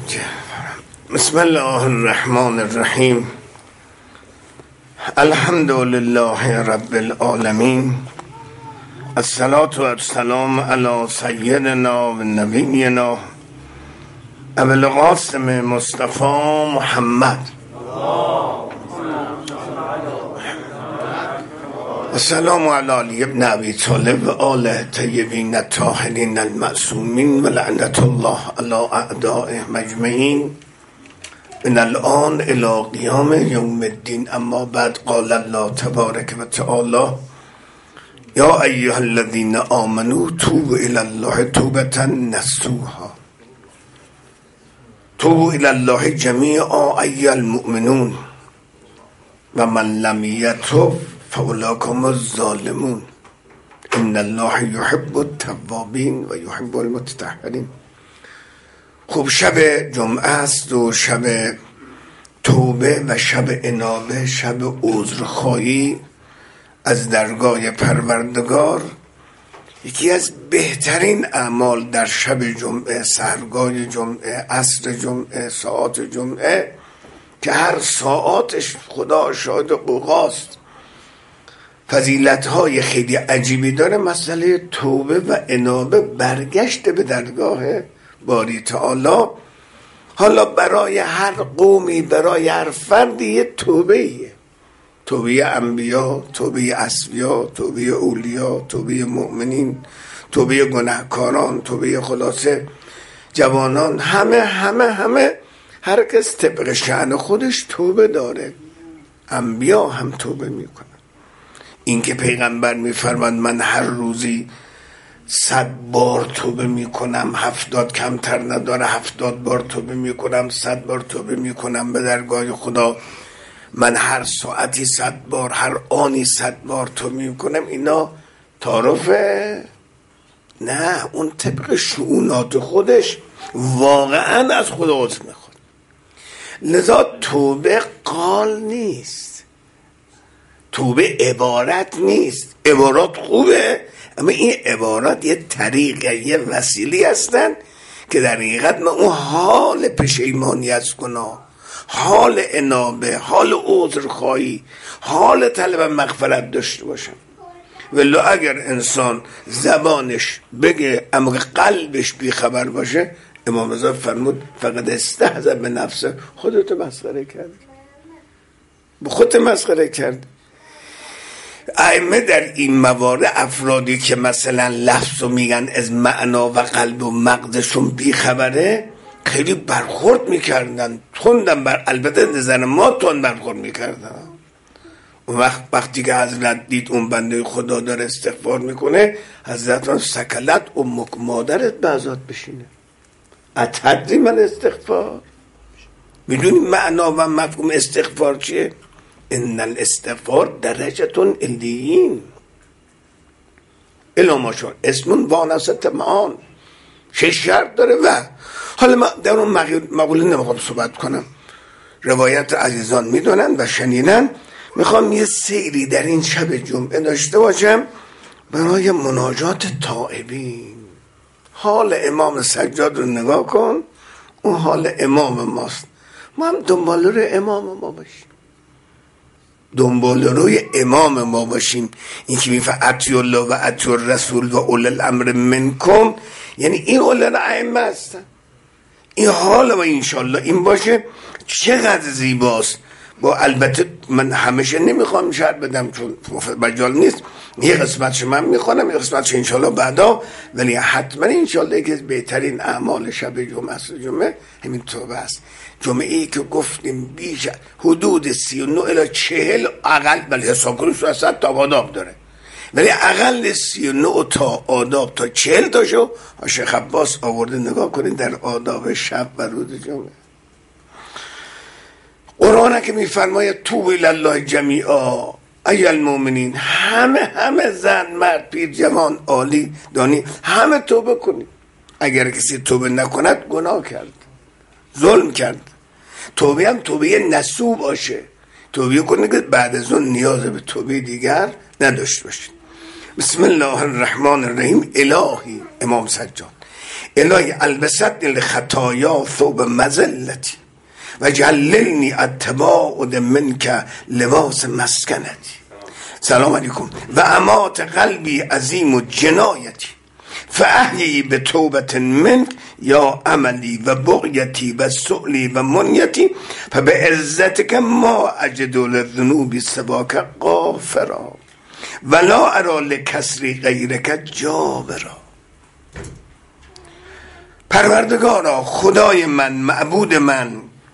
بسم الله الرحمن الرحیم. الحمد لله رب العالمین. الصلاة والسلام علی سیدنا و نبینا ابو القاسم مصطفی محمد. السلام علی علی ابن ابی طالب و آل طیبین الطاهرین المعصومین و لعنت الله علی اعدائهم مجمعین من الان الى قیام یوم الدین. اما بعد قال الله تبارک و تعالی یا ایها الذین آمنوا توبوا الی الله توبة نصوحا. توبوا الی الله جمیعا ایها المؤمنون و من لم یتب فاولئک هم الظالمون ان الله یحب التوابین و یحب المتطهرین. خب شب جمعه است و شب توبه و شب انابه، شب عذرخواهی از درگاه پروردگار. یکی از بهترین اعمال در شب جمعه، سحرگاه جمعه، عصر جمعه، ساعات جمعه که هر ساعاتش خدا شاهد قوقاست، فضیلت‌های خیلی عجیبی داره. مسئله توبه و انابه، برگشت به درگاه باری تعالی. حالا برای هر قومی، برای هر فردی یه توبه‌ایه. توبه انبیا، توبه اصفیا، توبه اولیا، توبه مؤمنین، توبه گناهکاران، توبه خلاصه جوانان. همه هر کس طبق شأن خودش توبه داره. انبیا هم توبه میکنن. این که پیغمبر میفرماد من هر روزی 100 بار توبه میکنم، 70 کمتر نداره، 70 بار توبه میکنم، 100 بار توبه میکنم به درگاه خدا. من هر ساعتی 100 بار، هر آنی 100 بار توبه میکنم. اینا تعارفه؟ نه، اون طبق شؤونات خودش واقعا از خدا عذر میخواد. لذا توبه قال نیست، توبه عبارت نیست. عبارات خوبه، اما این عبارات یه طریقه، یه وسیله هستن که در حقیقت من اون حال پشیمانی از گناه، حال انابه، حال عذرخواهی، حال طلب مغفرت داشته باشم. ولی اگر انسان زبانش بگه اما قلبش بیخبر باشه، امام رضا فرمود فقط استهزأ به نفسه، خودت مسخره کرد، به خودت مسخره کرد. ائمه در این موارد افرادی که مثلا لفظو میگن از معنا و قلب و مغزشون بیخبره، خیلی برخورد میکردن، تندن البته نظر ما تند برخورد میکردن. اون وقتی که حضرت دید اون بنده خدا داره استغفار میکنه، حضرت سکلت امک، مادرت به ازاد بشینه. اتدری من استغفار؟ میدونی معنا و مفهوم استغفار چیه؟ ان الاستغفار درجتون علیین الا ماشاء اسمون وانست معان. 6 شرط داره. و حالا ما در اون مقوله نمیخوام صحبت کنم، روایت عزیزان میدونن و شنیدن. میخوام یه سیری در این شب جمعه داشته باشم برای مناجات تائبین. حال امام سجاد رو نگاه کن، اون حال امام ماست. ما هم دنبال رو امام ما باشیم، دنبال روی امام ما باشیم. این که میفه اطیع الله و اطیع الرسول و اول الامر منکم، یعنی این اول الائمه هستن. این حال و انشالله این باشه. چقدر زیباست. با البته من همیشه نمیخوام شرط بدم چون مجال نیست، یه قسمتش من میخوانم، یه قسمتش انشالله بعدا. ولی حتما انشالله که بهترین اعمال شب جمعه است جمعه همین توبه است. جمعه ای که گفتیم بیش حدود 39 الی 40 اقل، ولی حساب کنیم 100 تا آداب داره، ولی اقل 39 تا آداب تا 40 تاشو شیخ عباس آورده. نگاه کنید در آداب شب و روز جمعه. قرآن که میفرماید توبوا الی الله جمیعا ایها المؤمنین، همه زن مرد پیر جوان عالی دانی همه توبه کنید. اگر کسی توبه نکند گناه کرد، ظلم کرد. توبه هم توبه نصوح باشه، توبه کنید که بعد از اون نیاز به توبه دیگر نداشته باشید. بسم الله الرحمن الرحیم. الهی امام سجاد الهی البستنی لخطایا ثوب مذلتی و جللنی التباعد منک لباس مسکنتی. سلام علیکم. و امات قلبی عظیم و جنایتی فاحیی به توبت منک یا عملی و بغیتی و سؤلی و منیتی فبه عزتک ما اجد للذنوب سواک غافرا ولا ارى لکسری غیرک جابرا. پروردگارا، خدای من، معبود من،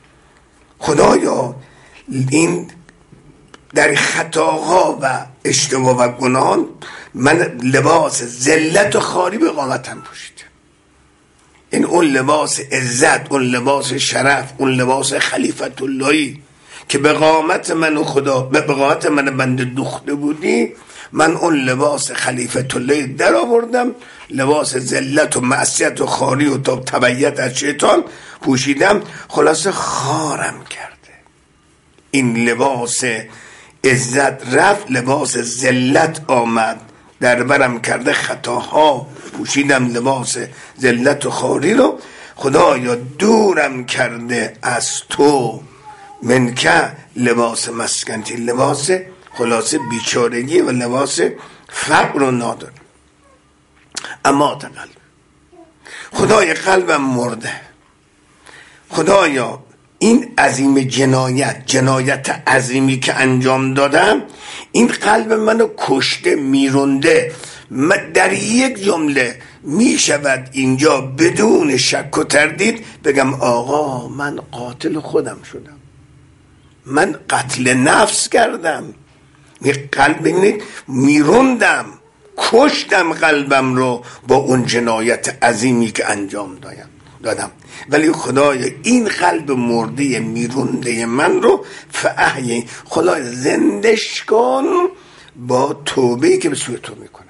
خدایا این در خطاها و اشتباه و گناهان من لباس ذلت و خواری به قامتم پوشیده. این اون لباس عزت، اون لباس شرف، اون لباس خلیفت اللهی که به قامت من و خدا، به قامت من بنده دوخته بودی، من اون لباس خلیفت اللهی در آوردم، لباس ذلت و معصیت و خواری و تبعیت از شیطان پوشیدم، خلاصه خارم کرده. این لباس عزت رفت، لباس ذلت آمد، در برم کرده خطاها، پوشیدم لباس ذلت و خواری رو. خدایا دورم کرده از تو، منکه لباس مسکنتی، لباس خلاصه بیچارگی و لباس فقر و ناداری. اما قلب، خدای قلبم مرده. خدایا این عظیم جنایت عظیمی که انجام دادم، این قلب منو کشته، میرونده. در یک جمله می شود اینجا بدون شک و تردید بگم آقا من قاتل خودم شدم، من قتل نفس کردم. قلب میروندم، کشتم قلبم رو با اون جنایت عظیمی که انجام دادم. ولی خدای این قلب مرده میرونده من رو فاحیی، خدای زندش کن با توبه‌ای که به سوی تو میکنم.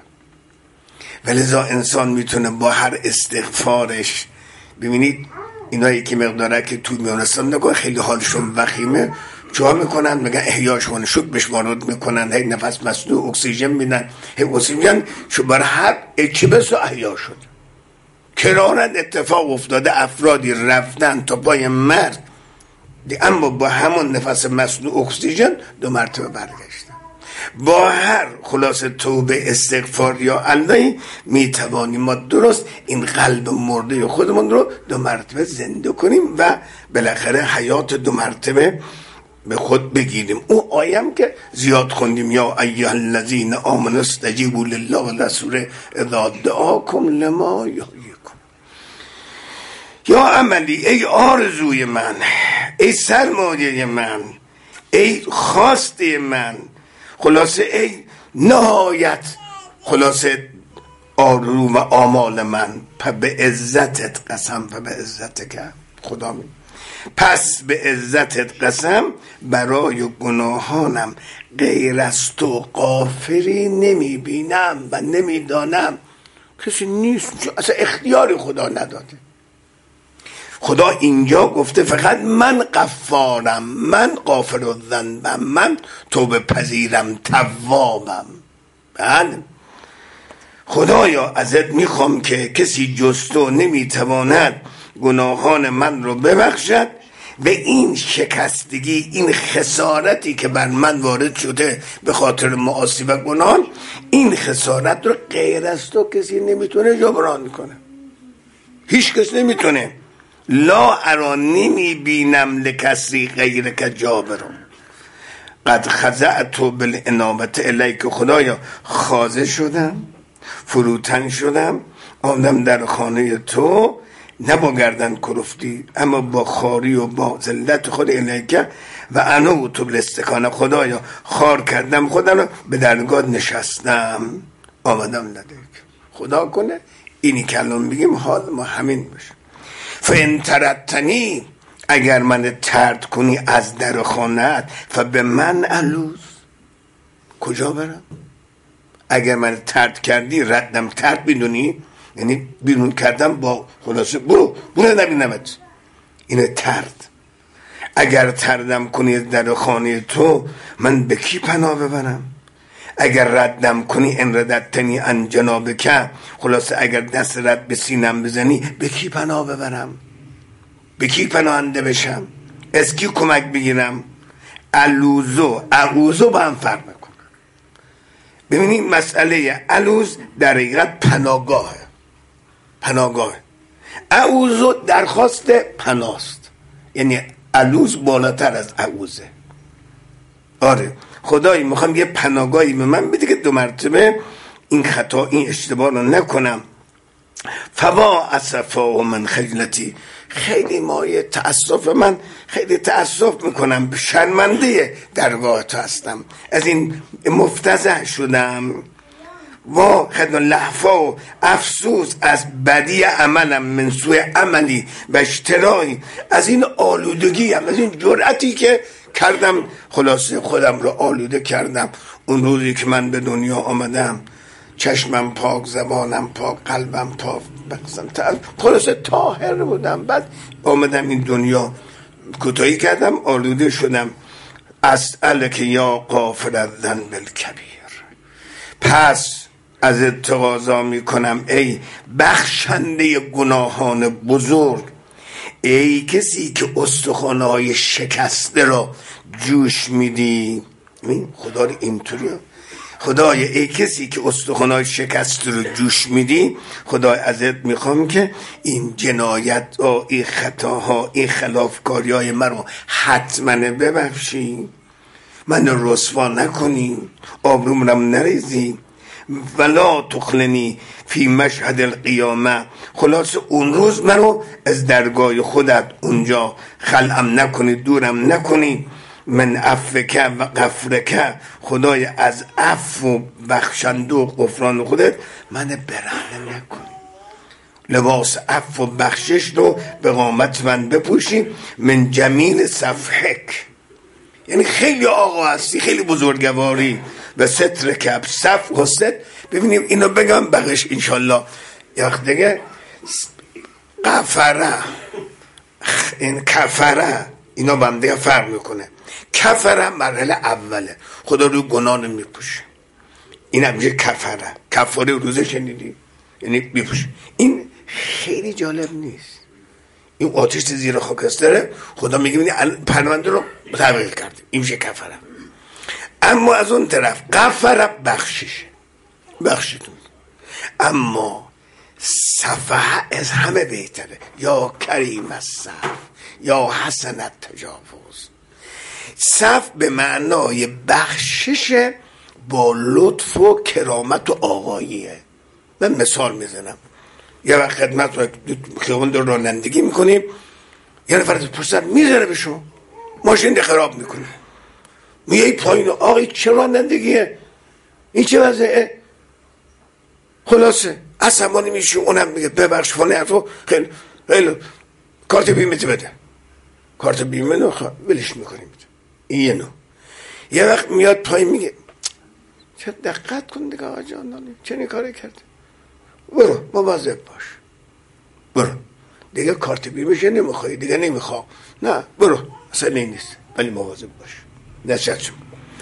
ولذا انسان میتونه با هر استغفارش، ببینید اینایی که مقداره که تو میانستان نکن خیلی حالشون وخیمه، چوها میکنن میگن احیاش کنن، شک بهش وارد میکنن، هی نفس مصنوع اکسیژن میدن، هی اکسیژن شو بر هر اچبس و احیا شد. کرارن اتفاق افتاده افرادی رفتن تا پای مرگ، اما با همون نفس مصنوع اکسیژن 2 مرتبه برگشتن. با هر خلاصه توبه، استغفار یا الله میتوانیم ما درست این قلب مرده خودمون رو 2 مرتبه زنده کنیم و بالاخره حیات 2 مرتبه به خود بگیریم. او آیم که زیاد خوندیم، یا ایها الذین آمنوا استجیبوا لله والرسول اذا دعاکم لما یحییکم. یا عملی، ای آرزوی من، ای سرمایه من، ای خواسته من، خلاصه ای نهایت خلاصه آرزو و آمال من. به عزتت قسم، به عزتت که خدا می، پس به عزتت قسم برای گناهانم غیر از تو غافری نمی بینم و نمی دانم. کسی نیست، اصلا اختیاری خدا نداده. خدا اینجا گفته فقط من غفارم، من غافر الذنبم، من توبه پذیرم، توابم. بله خدایا ازت میخوام که کسی جز تو نمیتواند گناهان من رو ببخشد و این شکستگی، این خسارتی که بر من وارد شده به خاطر معاصی و گناهان، این خسارت رو غیر از تو کسی نمیتونه جبران کنه، هیچ کس نمیتونه. لا ارا، نمیبینم لکسری غیرک جابرون. قد خضعت بالانابت الیک، خدایا خاضع شدم، فروتن شدم، آمدم در خانه تو، نه با گردن کرفتی اما با خاری و با ذلت خود الیک و انا تو بالاستکانه. خدایا خار کردم خودم رو، به درگاه نشستم، آمدم لدیک. خدا کنه اینی که الان میگیم حال ما همین باشه. فان طردتنی، اگر من طرد کنی از در خانه‌ات، فبه من الوز، کجا برم؟ اگر من طرد کردی، ردم طرد میدونی، یعنی بیرون کردم با خلاصه برو نبینمت، اینه طرد. اگر طردم کنی در خانه تو، من به کی پناه ببرم؟ اگر ردم کنی ان رددتنی عن جنابک، خلاصه اگر دست رد به سینم بزنی به کی پناه ببرم؟ به کی پناهنده بشم؟ از کی کمک بگیرم؟ الوزو اعوذو با هم فرق میکنه. ببینید مسئله الوز در حقیقت پناهگاه. اعوذو درخواست پناست، یعنی الوز بالاتر از اعوذه. آره خدایی میخوام یه پناهگاهی به من بده که 2 مرتبه این خطا این اشتباه رو نکنم. فوا اسفا من خجلتی، خیلی مایه تأسف، من خیلی تأسف میکنم، شرمنده درگاه تو هستم، از این مفتضح شدم. و خدنا لحفا و افسوس از بدی عملم، من سوی عملی و اشترایی، از این آلودگی هم، از این جرأتی که کردم، خلاصه خودم رو آلوده کردم. اون روزی که من به دنیا آمدم چشمم پاک، زبانم پاک، قلبم پاک، خلاصه طاهر بودم. بعد آمدم این دنیا کوتاهی کردم، آلوده شدم. اسألک یا غافر الذنب الکبیر، پس از تقاضا میکنم ای بخشنده گناهان بزرگ، ای کسی که استخوان‌های شکسته را جوش میدی. خدا رو اینطوری، خدای ای کسی که استخوان‌های شکسته رو جوش میدی، خدای ازت میخوام که این جنایت ها، این خطاها، این خلافکاری‌های من رو حتما ببخشی، من رو رسوا نکنی، آبرومم نریزی. ولا تخلنی فی مشهد القیامه، خلاص اون روز منو از درگاه خودت اونجا خلعم نکنی، دورم نکنی. من عفوک و غفرک، خدای از عفو و بخشنده و غفران خودت من برهنه نکنی، لباس عفو و بخشش رو به قامت من بپوشی. من جمیل صفحک، یعنی خیلی آقا هستی، خیلی بزرگواری. و ستر کب صف و ست. ببینیم اینو بگم بقیش انشالله یه وقت دیگه. غفره، این کفره، اینا با هم دیگه فرق میکنه. کفره مرحله اوله، خدا رو گناه میپوشه، این هم میشه کفره. کفاره روزه شنیدی؟ یعنی میپوشه. این خیلی جالب نیست، این آتش زیر خاکستره، خدا میگه ببین پرونده رو تبدیل کردیم، این میشه کفره. اما از اون طرف غفر بخشیتون. اما صفحه از همه بهتره. یا کریم الصف، یا حسن التجاوز. صف به معنای بخشش با لطف و کرامت و آقاییه. من مثال میزنم، یه وقت خدمت خیابون رو رانندگی میکنیم، یه نفر از پشت سر میذاره به شما، ماشین ده خراب میکنه، میگه پایین آقای چه رانندگیه این، چه وضعه؟ خلاصه عصبانی میشه، اونم میگه ببخش فلان حرفو، خیلی کارت بیمه بده، کارت بیمه رو ولش میکنیم. این یه نوع. یه وقت میاد پایین میگه چه دقت کن دیگه آقا جان، چه کاری کرده، برو مواظب باش، برو دیگه کارت بیمه نمیخوای، دیگه نمیخوام، نه برو اصلا نیست، ولی مواظب باش. نشد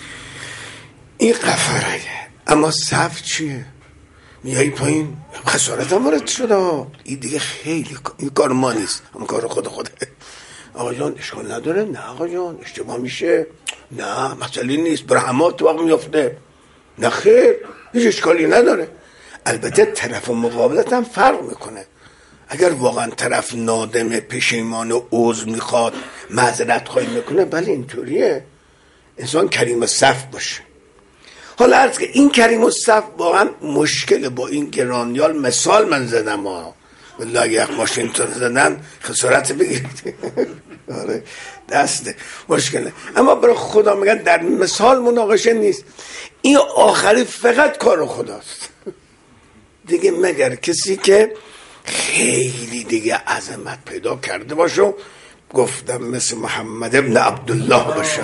این غفره. اما صف چیه؟ میای پایین خسارت هم وارد شده، این دیگه خیلی این کار ما نیست، اون کار خوده. آقا جان اشکال نداره، نه آقا جان اشتباه میشه، نه مسئله نیست، برهمات واقع میافته، نه خیر هیچ اشکالی نداره. البته طرف مقابلت هم فرق میکنه. اگر واقعا طرف نادمه، پشیمان و عذر میخواد، معذرت خواهی میکنه، بله اینطوریه، انسان کریم الصف باشه. حالا عرض که این کریم الصف واقعا مشکل با این گرانیال. مثال من زدم ها، والله یک ماشین تو زدن خسارت بگیرید آره دسته مشکله. اما برای خدا میگن در مثال مناقشه نیست، این آخری فقط کار خداست دیگه، مگر کسی که خیلی دیگه عظمت پیدا کرده باشه، گفتم مثل محمد ابن عبدالله باشه،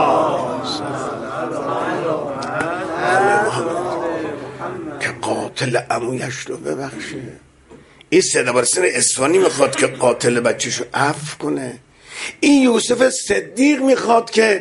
که قاتل عمویش رو ببخشه. این سیدابرسن اصفهانی میخواد که قاتل بچهشو عفو کنه. این یوسف صدیق میخواد که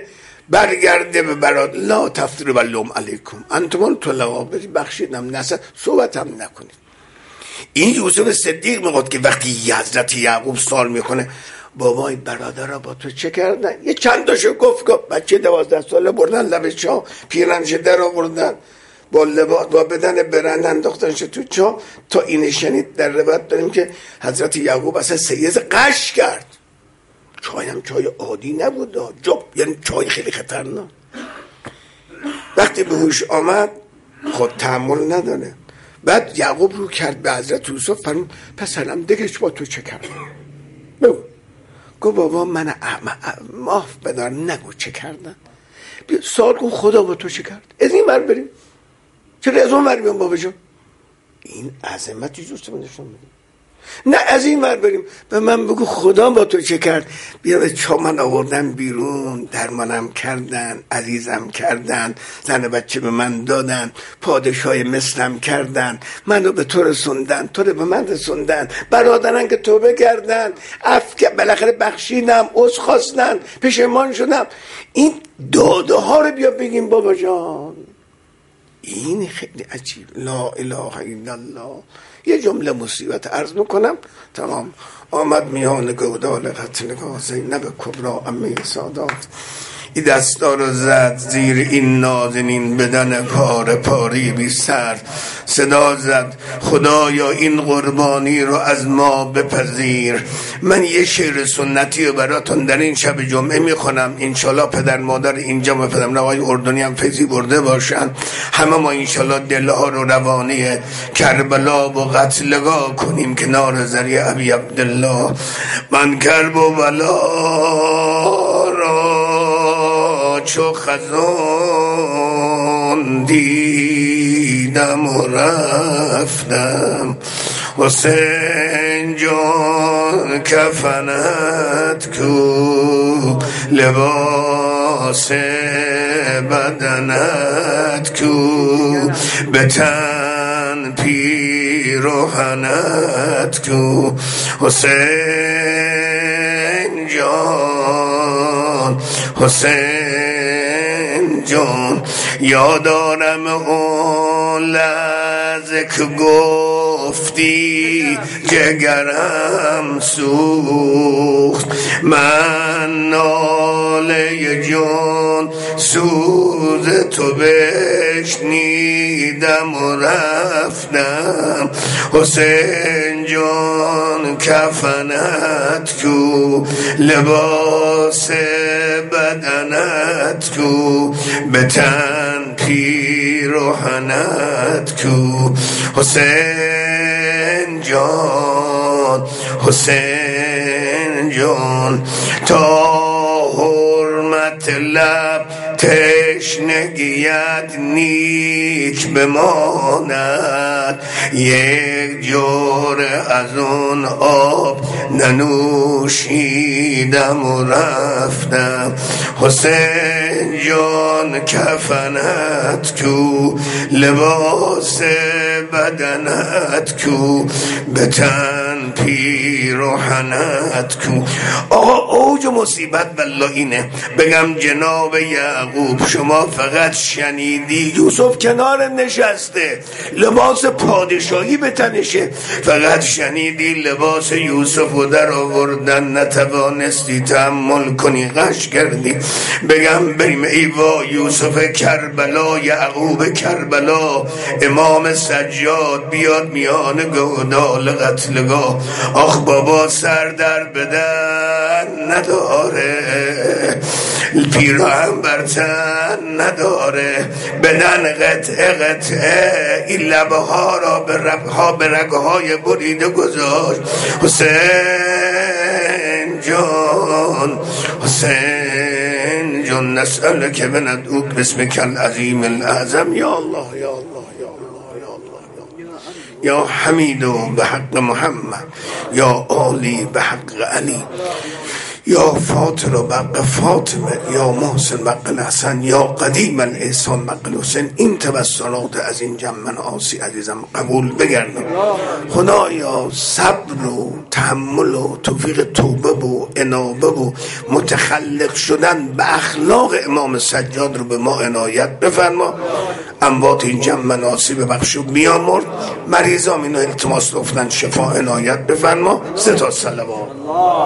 برگرده به برات لا تفتر بلوم علیکم انتمان طلقا بخشیدم نصد صحبت هم نکنید. این یوسف صدیق میگه که وقتی حضرت یعقوب سوال میکنه بابای برادر را با تو چه کردن، یه چند تاشو گفت بچه 12 ساله بردن لب چاه، پیرنش در آوردن با لباس با بدن برند انداختنش تو چاه. تا این شنید در روایت داریم که حضرت یعقوب اصلا سیز قش کرد. چای هم چای عادی نبود، یعنی چای خیلی خطرناک. وقتی به هوش آمد خود تحمل نداره. بعد یعقوب رو کرد به حضرت یوسف، فرمود پسرم دگش با تو چه کرد؟ بگو. گفت بابا من معاف بدار، نگو چه کردن. سوال کن خدا با تو چه کرد. از این ور بریم، چرا از اون ور بیام بابا جان؟ این عظمت یوسف نشون میده. نه از این ور بریم، به من بگو خدا با تو چه کرد. بیا به چامن آوردن بیرون، درمانم کردن، عزیزم کردن، زن بچه به من دادن، پادشاه مصرم کردن، منو به تو رسوندن، تو رو به من رسوندن، برادرن که توبه کردن، بالاخره بخشیدم، عذر خواستن، پشیمان شدم. این داده ها رو بیا بگیم بابا جان. این خیلی عجیب. لا اله الا الله. یه جمله مصیبت عرض میکنم تمام. آمد میان گودال قتلگاه زینب کبرا عمه سادات، این دستا رو زد زیر این نازنین بدن پاره پاری بی سر. صدا زد خدایا این قربانی رو از ما بپذیر. من یه شعر سنتی رو براتون در این شب جمعه میخونم، انشالله پدر مادر اینجا و پدر نوای اردنی هم فیضی برده باشن. همه ما انشالله دلها رو روانی کربلا و قتلگاه کنیم کنار ذریع ابی عبدالله. من کرب و بلا را چو خزان دیدم و رفتم، حسین جان کفنت کو، لباس بدنت کو، به تن پیراهنت کو. حسین جان حسین جان، یادارم اون لحظه که گفتی جگرم سوخت، من ناله جان سوز تو بشنیدم و رفتم. حسین جان کفنت کو، لباس بدنت کو، به تن پیراهنت کو. حسین جان حسین جان، تا حرمت لب تشنگیت نیک بماند، یک جور از اون آب ننوشیدم و رفتم. حسین جان کفنت کو، لباس بدنت کو، به تن پیراهنت کو. آقا اوج مصیبت والله اینه، بگم جناب یعقوب شما فقط شنیدی یوسف کنار نشسته لباس پادشاهی به تنشه، فقط شنیدی لباس یوسف رو در آوردن، نتوانستی تحمل کنی، غش کردی. بگم بریم ای وا یوسف کربلا، یعقوب کربلا، امام سجاد بیاد میان گودال قتلگاه. آخ بابا سر در بدن نداره، پیراهن بر تن نداره، بدن قطعه قطعه، این لبه ها را به رگهای بریده گذاشت. حسین جان حسین جان، نسأل که بندعوک بسمک العظیم الاعظم. یا الله یا الله یا الله یا الله یا حمید به حق محمد، یا عالی به حق علی، یا فاطر و بق فاطمه یا محسن بق الحسن یا قدیم الاحسان بق الحسین. این توسلات از این جمع آسی عزیزم قبول بگردم. خدایا صبر و تحمل و توفیق توبه و انابه و متخلق شدن به اخلاق امام سجاد رو به ما عنایت بفرما. اموات این جمع آسی ببخش و بیامرز. مریضام اینو التماس گفتن شفا عنایت بفرما. 3 تا صلوات.